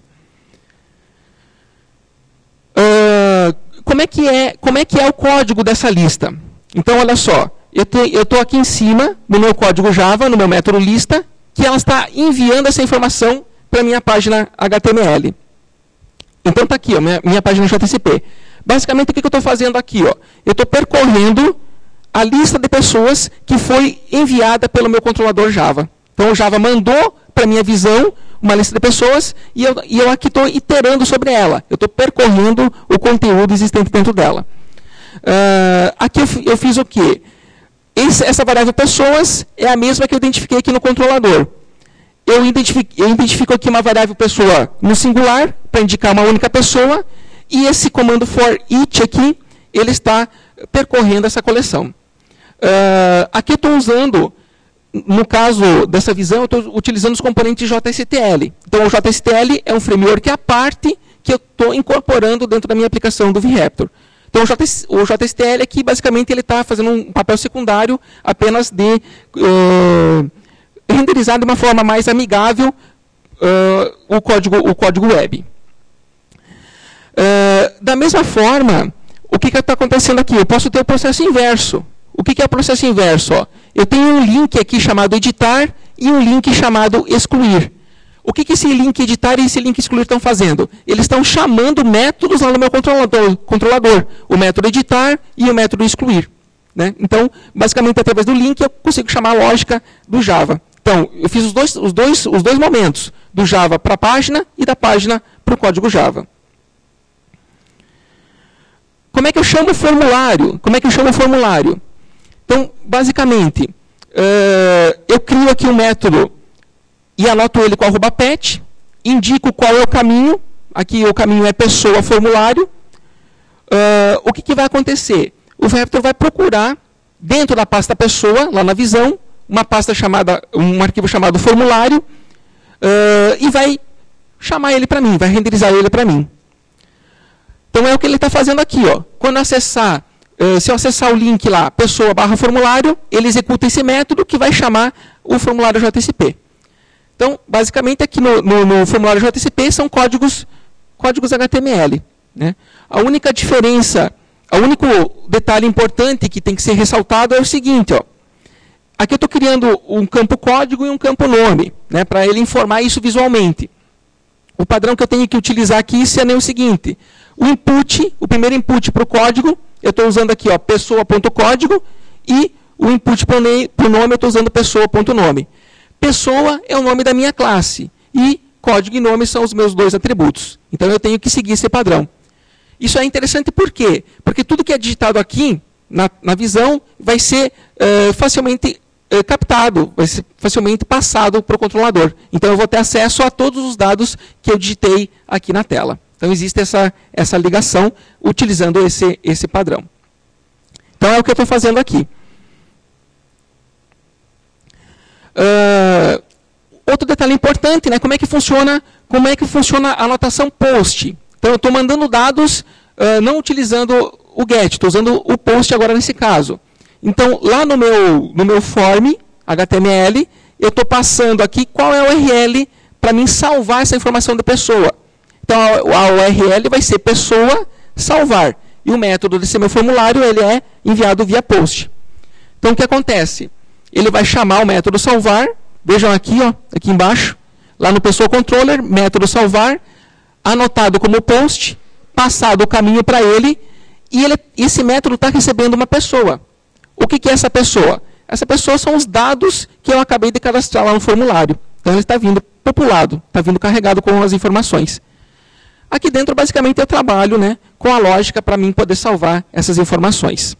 Uh, como é que é, como é que é o código dessa lista? Então, olha só. Eu estou aqui em cima, no meu código Java, no meu método lista, que ela está enviando essa informação para a minha página H T M L. Então, está aqui, ó, minha, minha página J S P. Basicamente, o que eu estou fazendo aqui? Ó? Eu estou percorrendo a lista de pessoas que foi enviada pelo meu controlador Java. Então, o Java mandou para a minha visão uma lista de pessoas e eu, e eu aqui estou iterando sobre ela. Eu estou percorrendo o conteúdo existente dentro dela. Uh, aqui eu, eu fiz o quê? Esse, essa variável pessoas é a mesma que eu identifiquei aqui no controlador. Eu identifico, eu identifico aqui uma variável pessoa no singular, para indicar uma única pessoa, e esse comando for each aqui, ele está percorrendo essa coleção. Uh, aqui eu estou usando, no caso dessa visão, eu estou utilizando os componentes J S T L. Então, o J S T L é um framework à parte que eu estou incorporando dentro da minha aplicação do VRaptor. Então, o, J, o J S T L aqui, basicamente, ele está fazendo um papel secundário apenas de uh, renderizar de uma forma mais amigável uh, o, código, o código web. Uh, da mesma forma, o que está acontecendo aqui? Eu posso ter o processo inverso. O que, que é o processo inverso? Ó? Eu tenho um link aqui chamado editar e um link chamado excluir. O que, que esse link editar e esse link excluir estão fazendo? Eles estão chamando métodos lá no meu controlador, controlador, o método editar e o método excluir. Né? Então, basicamente, através do link, eu consigo chamar a lógica do Java. Então, eu fiz os dois, os dois, os dois momentos, do Java para a página e da página para o código Java. Como é que eu chamo o formulário? Como é que eu chamo o formulário? Então, basicamente, uh, eu crio aqui um método e anoto ele com arroba pet, indico qual é o caminho, aqui o caminho é pessoa formulário. Uh, o que, que vai acontecer? O Raptor vai procurar, dentro da pasta pessoa, lá na visão, uma pasta chamada, um arquivo chamado formulário, uh, e vai chamar ele para mim, vai renderizar ele para mim. Então é o que ele está fazendo aqui. Ó. Quando acessar, uh, se eu acessar o link lá, pessoa barra formulário, ele executa esse método que vai chamar o formulário J S P. Então, basicamente, aqui no, no, no formulário J S P são códigos, códigos H T M L. Né? A única diferença, o único detalhe importante que tem que ser ressaltado é o seguinte. Ó. Aqui eu estou criando um campo código e um campo nome, né, para ele informar isso visualmente. O padrão que eu tenho que utilizar aqui é o seguinte. O input, o primeiro input para o código, eu estou usando aqui ó, pessoa.código e o input para o nome eu estou usando pessoa.nome. Pessoa é o nome da minha classe e código e nome são os meus dois atributos. Então eu tenho que seguir esse padrão. Isso é interessante por quê? Porque tudo que é digitado aqui, na, na visão, vai ser uh, facilmente uh, captado, vai ser facilmente passado para o controlador. Então eu vou ter acesso a todos os dados que eu digitei aqui na tela. Então existe essa, essa ligação utilizando esse, esse padrão. Então é o que eu estou fazendo aqui. Uh, outro detalhe importante, né, como é que funciona, como é que funciona a anotação post. Então eu estou mandando dados, uh, não utilizando o get, estou usando o post agora nesse caso. Então lá no meu, no meu form, H T M L, eu estou passando aqui qual é a U R L para mim salvar essa informação da pessoa. Então a, a U R L vai ser pessoa salvar. E o método desse meu formulário ele é enviado via post. Então o que acontece? Ele vai chamar o método salvar, vejam aqui, ó, aqui embaixo, lá no pessoa controller, método salvar, anotado como post, passado o caminho para ele, e ele, esse método está recebendo uma pessoa. O que, que é essa pessoa? Essa pessoa são os dados que eu acabei de cadastrar lá no formulário. Então ele está vindo populado, está vindo carregado com as informações. Aqui dentro, basicamente, eu trabalho né, com a lógica para mim poder salvar essas informações.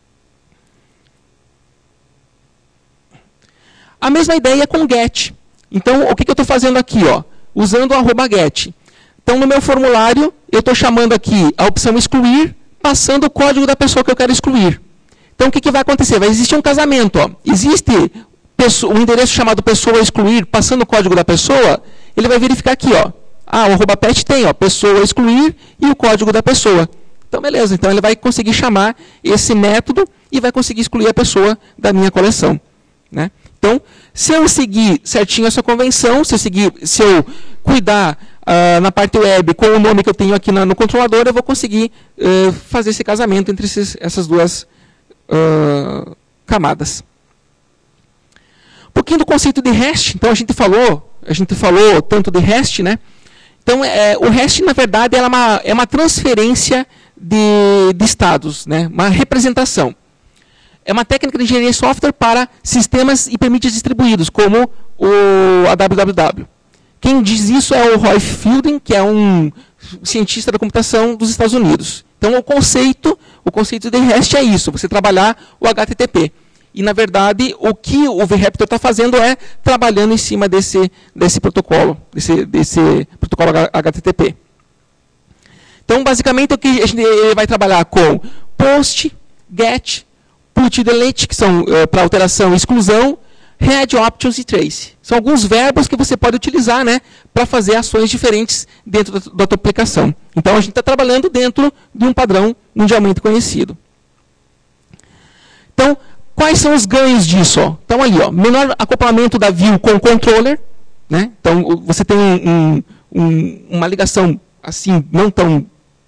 A mesma ideia com get. Então, o que, que eu estou fazendo aqui? Ó? Usando o arroba get. Então, no meu formulário, eu estou chamando aqui a opção excluir, passando o código da pessoa que eu quero excluir. Então, o que, que vai acontecer? Vai existir um casamento. Ó. Existe um endereço chamado pessoa excluir, passando o código da pessoa, ele vai verificar aqui. Ó. Ah, o arroba pet tem ó, pessoa excluir e o código da pessoa. Então, beleza. Então, ele vai conseguir chamar esse método e vai conseguir excluir a pessoa da minha coleção. Né? Então, se eu seguir certinho essa convenção, se eu, seguir, se eu cuidar uh, na parte web com o nome que eu tenho aqui na, no controlador, eu vou conseguir uh, fazer esse casamento entre esses, essas duas uh, camadas. Um pouquinho do conceito de REST. Então, a gente falou, a gente falou tanto de REST, né? Então, é, o REST, na verdade, é uma, é uma transferência de, de estados, né? Uma representação. É uma técnica de engenharia de software para sistemas hipermídias distribuídos, como o a W W W. Quem diz isso é o Roy Fielding, que é um cientista da computação dos Estados Unidos. Então, o conceito, o conceito de REST é isso, você trabalhar o H T T P. E, na verdade, o que o VRaptor está fazendo é trabalhando em cima desse, desse protocolo, desse, desse protocolo H T T P. Então, basicamente, o que a gente vai trabalhar com post, get, put e delete, que são uh, para alteração e exclusão, head, options e trace. São alguns verbos que você pode utilizar né, para fazer ações diferentes dentro da, da tua aplicação. Então, a gente está trabalhando dentro de um padrão mundialmente conhecido. Então, quais são os ganhos disso? Ó? Então, ali, ó, menor acoplamento da view com o controller. Né? Então, você tem um, um, uma ligação assim, não tão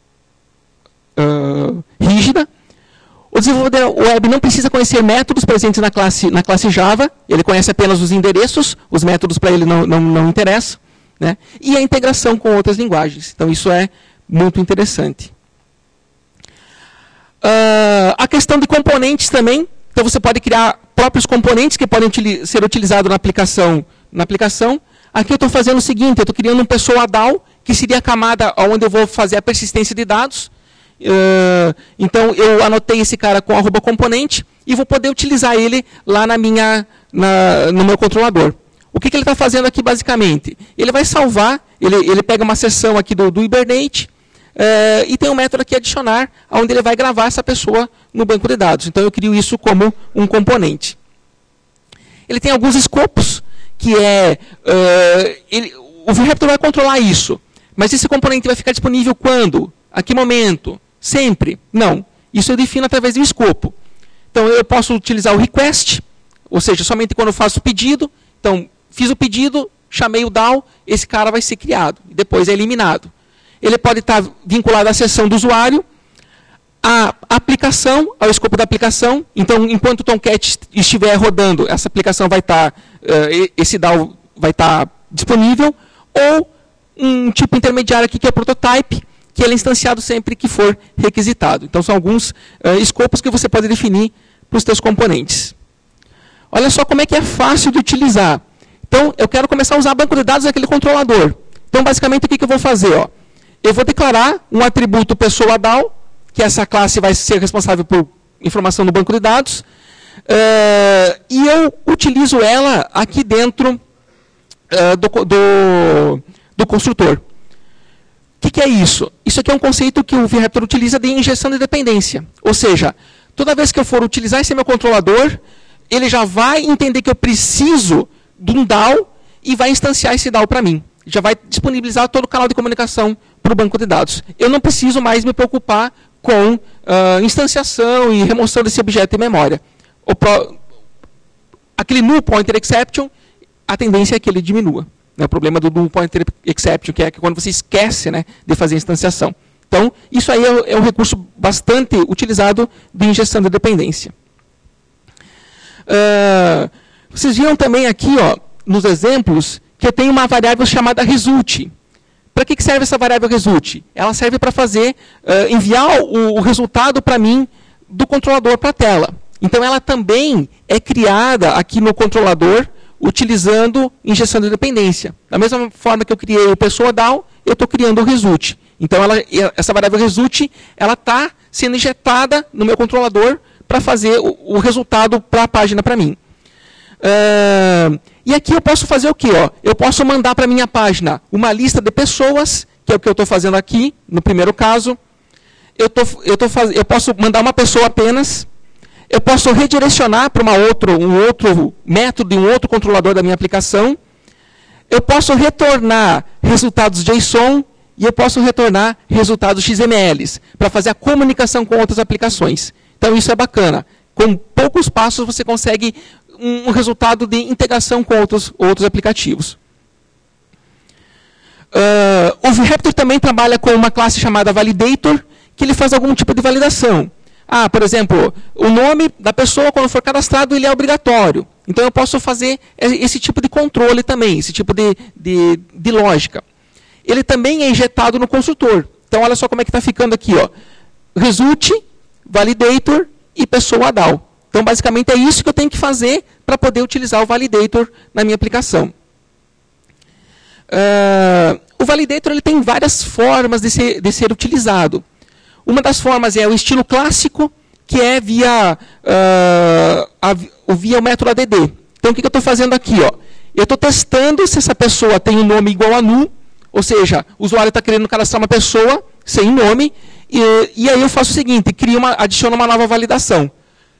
uh, rígida. O desenvolvedor web não precisa conhecer métodos presentes na classe, na classe Java. Ele conhece apenas os endereços. Os métodos para ele não, não, não interessam. Né? E a integração com outras linguagens. Então, isso é muito interessante. Uh, a questão de componentes também. Então, você pode criar próprios componentes que podem utili- ser utilizados na aplicação. Na aplicação. Aqui eu estou fazendo o seguinte, eu estou criando um pessoa D A O, que seria a camada onde eu vou fazer a persistência de dados. Uh, então, eu anotei esse cara com arroba componente e vou poder utilizar ele lá na minha, na, no meu controlador. O que, que ele está fazendo aqui, basicamente? Ele vai salvar, ele, ele pega uma seção aqui do, do Hibernate, uh, e tem um método aqui adicionar, onde ele vai gravar essa pessoa no banco de dados. Então, eu crio isso como um componente. Ele tem alguns escopos, que é, uh, ele, o VRaptor vai controlar isso, mas esse componente vai ficar disponível quando? A que momento? Sempre? Não. Isso eu defino através do escopo. Então, eu posso utilizar o request, ou seja, somente quando eu faço o pedido. Então, fiz o pedido, chamei o D A O, esse cara vai ser criado, e depois é eliminado. Ele pode estar vinculado à sessão do usuário, à aplicação, ao escopo da aplicação. Então, enquanto o Tomcat estiver rodando, essa aplicação vai estar, uh, esse D A O vai estar disponível, ou um tipo intermediário aqui que é o prototype, que ele é instanciado sempre que for requisitado. Então, são alguns uh, escopos que você pode definir para os seus componentes. Olha só como é que é fácil de utilizar. Então, eu quero começar a usar banco de dados daquele controlador. Então, basicamente, o que, que eu vou fazer? Ó? Eu vou declarar um atributo pessoa D A O, que essa classe vai ser responsável por informação no banco de dados, uh, e eu utilizo ela aqui dentro uh, do, do, do construtor. O que, que é isso? Isso aqui é um conceito que o VRaptor utiliza de injeção de dependência. Ou seja, toda vez que eu for utilizar esse meu controlador, ele já vai entender que eu preciso de um D A O e vai instanciar esse D A O para mim. Já vai disponibilizar todo o canal de comunicação para o banco de dados. Eu não preciso mais me preocupar com uh, instanciação e remoção desse objeto em memória. O pro, aquele null pointer exception, a tendência é que ele diminua. Né? O problema do null pointer exception, que é que quando você esquece, né, de fazer a instanciação. Então, isso aí é, é um recurso bastante utilizado de injeção de dependência. Uh, vocês viram também aqui, ó, nos exemplos, que eu tenho uma variável chamada result. Para que serve essa variável result? Ela serve para fazer, uh, enviar o, o resultado para mim do controlador para a tela. Então, ela também é criada aqui no controlador, utilizando injeção de dependência. Da mesma forma que eu criei o pessoa D A O, eu estou criando o result. Então, ela, essa variável result está sendo injetada no meu controlador para fazer o, o resultado para a página para mim. Uh, e aqui eu posso fazer o quê? Ó? Eu posso mandar para a minha página uma lista de pessoas, que é o que eu estou fazendo aqui, no primeiro caso. Eu, tô, eu, tô faz... eu posso mandar uma pessoa apenas. Eu posso redirecionar para uma outro, um outro método de um outro controlador da minha aplicação. Eu posso retornar resultados JSON e eu posso retornar resultados X M Ls para fazer a comunicação com outras aplicações. Então, isso é bacana. Com poucos passos, você consegue um, um resultado de integração com outros, outros aplicativos. Uh, o VRaptor também trabalha com uma classe chamada Validator, que ele faz algum tipo de validação. Ah, por exemplo, o nome da pessoa, quando for cadastrado, ele é obrigatório. Então, eu posso fazer esse tipo de controle também, esse tipo de, de, de lógica. Ele também é injetado no construtor. Então, olha só como é que está ficando aqui. Ó. Result, Validator e pessoa D A O. Então, basicamente, é isso que eu tenho que fazer para poder utilizar o Validator na minha aplicação. Uh, o Validator ele tem várias formas de ser, de ser utilizado. Uma das formas é o estilo clássico, que é via, uh, a, via o método A D D. Então, o que, que eu estou fazendo aqui? Ó? Eu estou testando se essa pessoa tem um nome igual a null, ou seja, o usuário está querendo cadastrar uma pessoa sem nome, e, e aí eu faço o seguinte, crio uma, adiciono uma nova validação.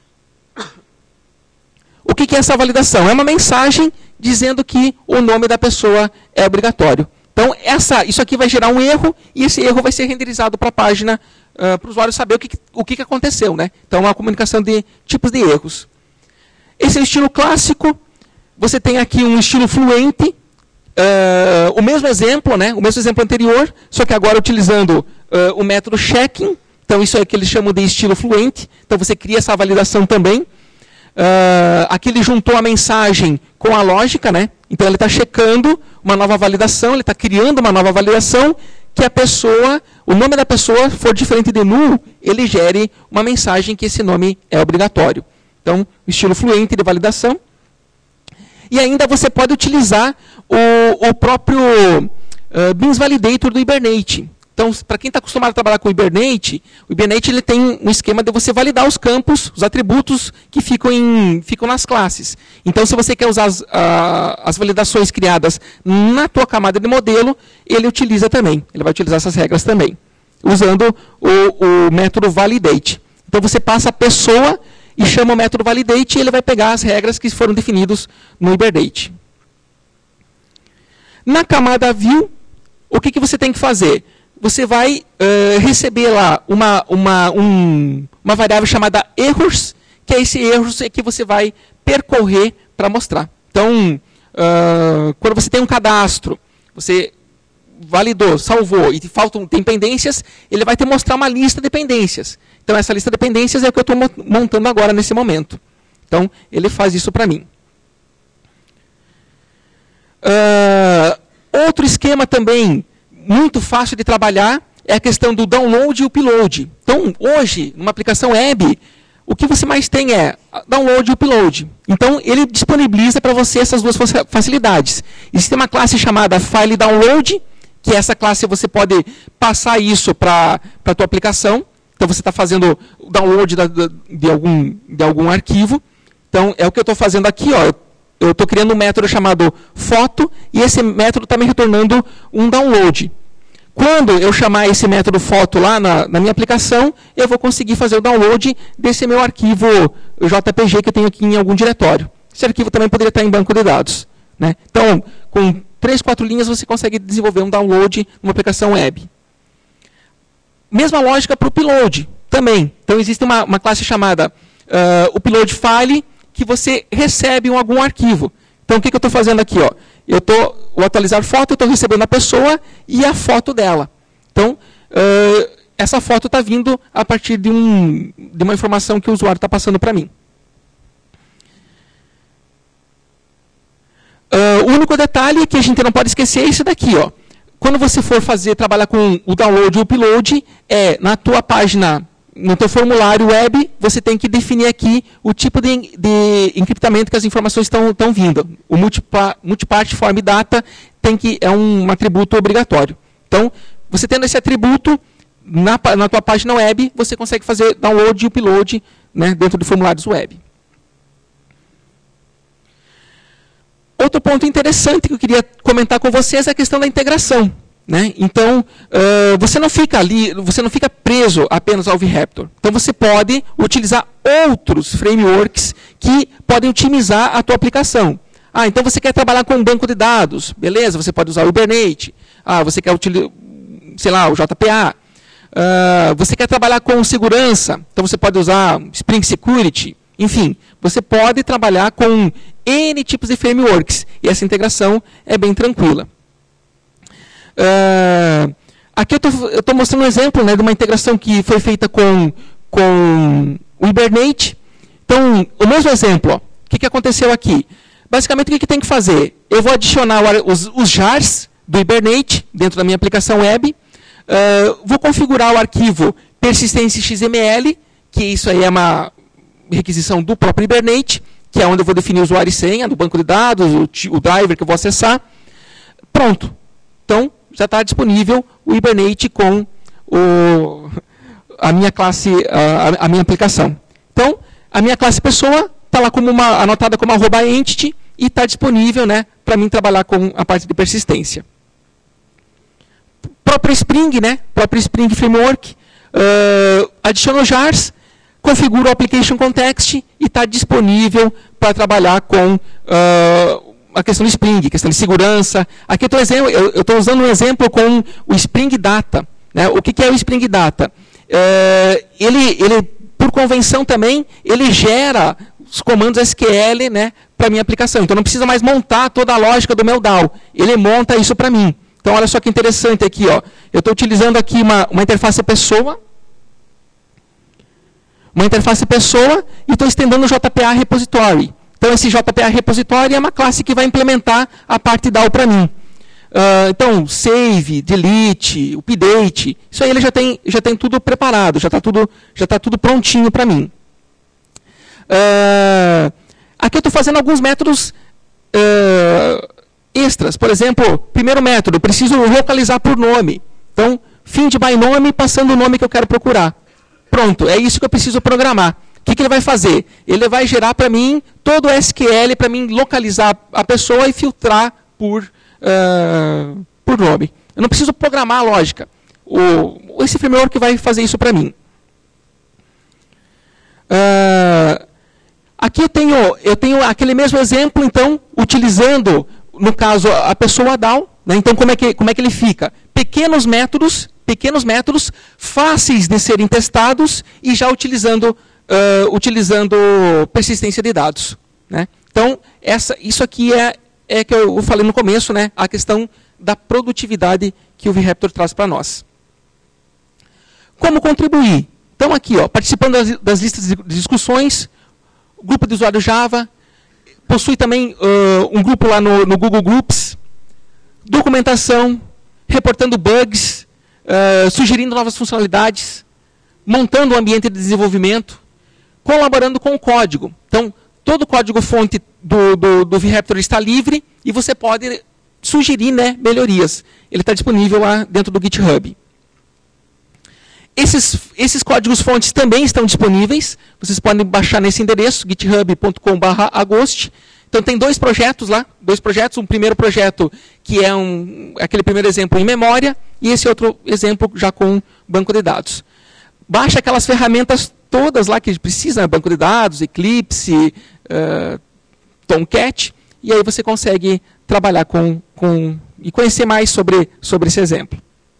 O que, que é essa validação? É uma mensagem dizendo que o nome da pessoa é obrigatório. Então, essa, isso aqui vai gerar um erro, e esse erro vai ser renderizado para a página uh, para o usuário saber o que, o que aconteceu, né? Então, a comunicação de tipos de erros. Esse é o estilo clássico. Você tem aqui um estilo fluente, uh, o mesmo exemplo, né? O mesmo exemplo anterior, só que agora utilizando uh, o método checking. Então, isso é o que eles chamam de estilo fluente. Então, você cria essa validação também. Uh, aqui ele juntou a mensagem com a lógica, né? Então ele está checando uma nova validação, ele está criando uma nova validação que a pessoa, o nome da pessoa for diferente de null, ele gere uma mensagem que esse nome é obrigatório. Então, estilo fluente de validação. E ainda você pode utilizar o, o próprio uh, Beans Validator do Hibernate. Então, para quem está acostumado a trabalhar com o Hibernate, o Hibernate ele tem um esquema de você validar os campos, os atributos que ficam, em, ficam nas classes. Então, se você quer usar as, a, as validações criadas na tua camada de modelo, ele utiliza também. Ele vai utilizar essas regras também, usando o, o método validate. Então, você passa a pessoa e chama o método validate e ele vai pegar as regras que foram definidas no Hibernate. Na camada view, o que, que você tem que fazer? Você vai uh, receber lá uma, uma, um, uma variável chamada errors, que é esse erros que você vai percorrer para mostrar. Então, uh, quando você tem um cadastro, você validou, salvou e faltam dependências, ele vai te mostrar uma lista de dependências. Então, essa lista de dependências é o que eu estou montando agora nesse momento. Então, ele faz isso para mim. Uh, outro esquema também muito fácil de trabalhar é a questão do download e upload. Então, hoje, numa aplicação web, o que você mais tem é download e upload. Então, ele disponibiliza para você essas duas facilidades. Existe uma classe chamada file download, que essa classe você pode passar isso para a tua aplicação. Então, você está fazendo o download da, de, algum, de algum arquivo. Então, é o que eu estou fazendo aqui, ó. Eu estou criando um método chamado foto, e esse método está me retornando um download. Quando eu chamar esse método foto lá na, na minha aplicação, eu vou conseguir fazer o download desse meu arquivo J P G que eu tenho aqui em algum diretório. Esse arquivo também poderia estar em banco de dados, né? Então, com três, quatro linhas, você consegue desenvolver um download numa aplicação web. Mesma lógica para o upload também. Então, existe uma, uma classe chamada uh, upload file, que você recebe um, algum arquivo. Então, o que, que eu estou fazendo aqui? Ó? Eu estou, o atualizar foto, eu estou recebendo a pessoa e a foto dela. Então, uh, essa foto está vindo a partir de, um, de uma informação que o usuário está passando para mim. Uh, o único detalhe que a gente não pode esquecer é esse daqui. Ó. Quando você for fazer, trabalhar com o download e o upload, é na tua página, no teu formulário web, você tem que definir aqui o tipo de, de encriptamento que as informações estão vindo. O multipart form data tem que, é um, um atributo obrigatório. Então, você tendo esse atributo na, na tua página web, você consegue fazer download e upload, né, dentro de formulários web. Outro ponto interessante que eu queria comentar com vocês é a questão da integração. Né? Então, uh, você não fica ali, você não fica preso apenas ao VRaptor. Então, você pode utilizar outros frameworks que podem otimizar a tua aplicação. Ah, então você quer trabalhar com um banco de dados, beleza? Você pode usar o Hibernate. Ah, você quer utilizar, sei lá, o J P A. Uh, você quer trabalhar com segurança, então você pode usar Spring Security. Enfim, você pode trabalhar com N tipos de frameworks e essa integração é bem tranquila. Uh, aqui eu estou mostrando um exemplo, né, de uma integração que foi feita com, com o Hibernate. Então, o mesmo exemplo, ó, o que, que aconteceu aqui? Basicamente, o que, que tem que fazer? Eu vou adicionar os, os jars do Hibernate dentro da minha aplicação web, uh, vou configurar o arquivo persistência X M L, que isso aí é uma requisição do próprio Hibernate, que é onde eu vou definir o usuário e senha do banco de dados, o, o driver que eu vou acessar. Pronto. Então, já está disponível o Hibernate com o, a minha classe, a, a minha aplicação. Então, a minha classe pessoa está lá como uma, anotada como arroba entity e está disponível, né, para mim trabalhar com a parte de persistência. Próprio Spring, né, próprio Spring Framework, uh, adiciono jars, configuro o Application Context e está disponível para trabalhar com uh, a questão do Spring, questão de segurança. Aqui eu estou usando um exemplo com o Spring Data. Né? O que, que é o Spring Data? uh, ele, ele, por convenção também, ele gera os comandos S Q L, né, para a minha aplicação. Então, não precisa mais montar toda a lógica do meu D A W. Ele monta isso para mim. Então, olha só que interessante aqui. Ó. Eu estou utilizando aqui uma, uma interface pessoa, uma interface pessoa, e estou estendendo o J P A repository. Então, esse J P A repository é uma classe que vai implementar a parte D A W para mim. Uh, então, save, delete, update, isso aí ele já tem, já tem tudo preparado, já está tudo, já tá tudo prontinho para mim. Uh, aqui eu estou fazendo alguns métodos uh, extras. Por exemplo, primeiro método, eu preciso localizar por nome. Então, find by nome, passando o nome que eu quero procurar. Pronto, é isso que eu preciso programar. O que, que ele vai fazer? Ele vai gerar para mim todo o S Q L para mim localizar a pessoa e filtrar por, uh, por nome. Eu não preciso programar a lógica. O, esse framework vai fazer isso para mim. Uh, aqui eu tenho, eu tenho aquele mesmo exemplo, então, utilizando, no caso, a pessoa D A W. Né? Então, como é, que, como é que ele fica? Pequenos métodos, pequenos métodos fáceis de serem testados e já utilizando Uh, utilizando persistência de dados. Né? Então, essa, isso aqui é, é que eu falei no começo, né? A questão da produtividade que o VRaptor traz para nós. Como contribuir? Então, aqui, ó, participando das, das listas de discussões, grupo de usuário Java, possui também uh, um grupo lá no, no Google Groups, documentação, reportando bugs, uh, sugerindo novas funcionalidades, montando um ambiente de desenvolvimento, colaborando com o código. Então, todo o código-fonte do, do, do VRaptor está livre e você pode sugerir, né, melhorias. Ele está disponível lá dentro do GitHub. Esses, esses códigos-fontes também estão disponíveis. Vocês podem baixar nesse endereço, github ponto com barra agost. Então, tem dois projetos lá. Dois projetos. Um primeiro projeto que é um, aquele primeiro exemplo em memória e esse outro exemplo já com banco de dados. Baixa aquelas ferramentas todas lá que precisa, banco de dados, Eclipse, uh, Tomcat, e aí você consegue trabalhar com, com e conhecer mais sobre, sobre esse exemplo.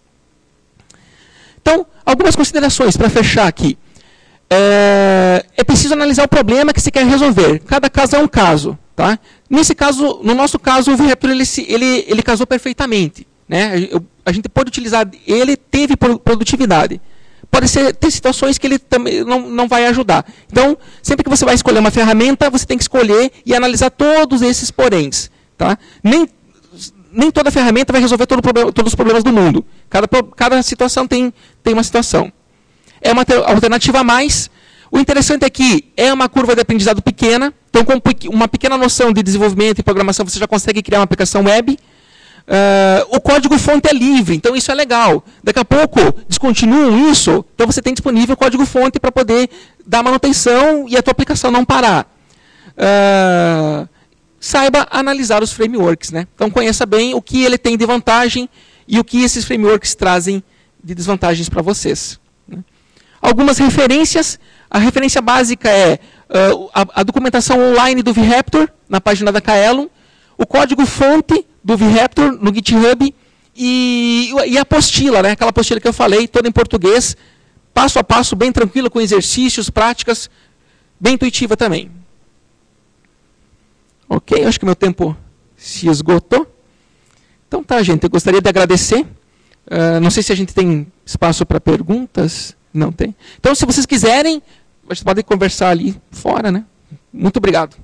Então, algumas considerações para fechar aqui. É, é preciso analisar o problema que você quer resolver. Cada caso é um caso. Tá? Nesse caso, no nosso caso, o VRaptor ele, ele, ele casou perfeitamente. Né? A gente pode utilizar, ele teve produtividade. Pode ser, ter situações que ele também não, não vai ajudar. Então, sempre que você vai escolher uma ferramenta, você tem que escolher e analisar todos esses poréns. Tá? Nem, nem toda ferramenta vai resolver todo problema, todos os problemas do mundo. Cada, cada situação tem, tem uma situação. É uma alternativa a mais. O interessante é que é uma curva de aprendizado pequena. Então, com uma pequena noção de desenvolvimento e programação, você já consegue criar uma aplicação web. Uh, o código-fonte é livre, então isso é legal. Daqui a pouco descontinuam isso, então você tem disponível o código-fonte para poder dar manutenção e a tua aplicação não parar. Uh, saiba analisar os frameworks. Né? Então conheça bem o que ele tem de vantagem e o que esses frameworks trazem de desvantagens para vocês. Né? Algumas referências. A referência básica é uh, a, a documentação online do VRaptor, na página da Kaelon, o código-fonte do VRaptor no GitHub e, e a apostila, né? Aquela apostila que eu falei, toda em português, passo a passo, bem tranquila, com exercícios, práticas, bem intuitiva também. Ok, acho que meu tempo se esgotou. Então tá, gente, eu gostaria de agradecer. Uh, não sei se a gente tem espaço para perguntas. Não tem. Então, se vocês quiserem, vocês podem conversar ali fora, né? Muito obrigado.